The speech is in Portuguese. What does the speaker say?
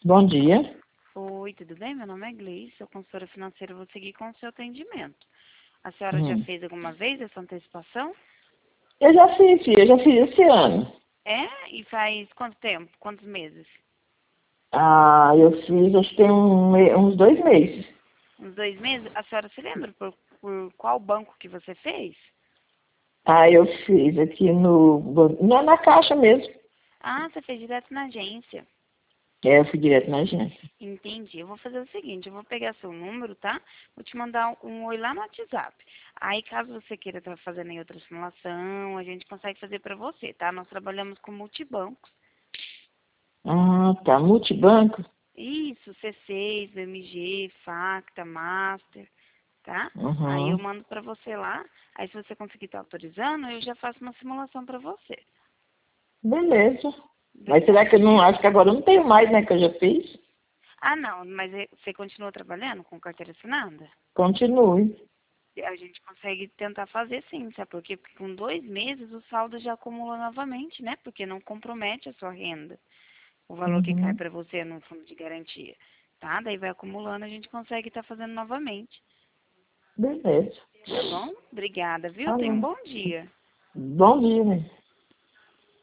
Bom dia. Oi, tudo bem? Meu nome é Gleice, sou consultora financeira, vou seguir com o seu atendimento. A senhora já Hum. fez alguma vez essa antecipação? Eu já fiz, filha, eu já fiz esse ano. É? E faz quanto tempo? Quantos meses? Eu fiz, acho que tem uns 2 meses. Uns 2 meses? A senhora se lembra por qual banco que você fez? Eu fiz aqui na caixa mesmo. Ah, você fez direto na agência. Eu fui direto na agência. Entendi. Eu vou fazer o seguinte, eu vou pegar seu número, tá? Vou te mandar um oi lá no WhatsApp. Aí, caso você queira estar fazendo aí outra simulação, a gente consegue fazer pra você, tá? Nós trabalhamos com multibancos. Tá. Multibanco? Isso, C6, BMG, Facta, Master, tá? Aí eu Uhum. mando pra você lá. Aí se você conseguir estar autorizando, eu já faço uma simulação pra você. Beleza. Mas será que Obrigada, eu não, viu? acho que agora eu não tenho mais, né, que eu já fiz? Ah, não, mas você continua trabalhando com carteira assinada? Continue. A gente consegue tentar fazer sim, sabe por quê? Porque com 2 meses o saldo já acumula novamente, né? Porque não compromete a sua renda. O valor que cai Uhum. pra você no fundo de garantia, tá? Daí vai acumulando, a gente consegue estar fazendo novamente. Beleza. Tá bom? Obrigada, viu? Tá Tenha um bom. bom dia. Bom dia, né?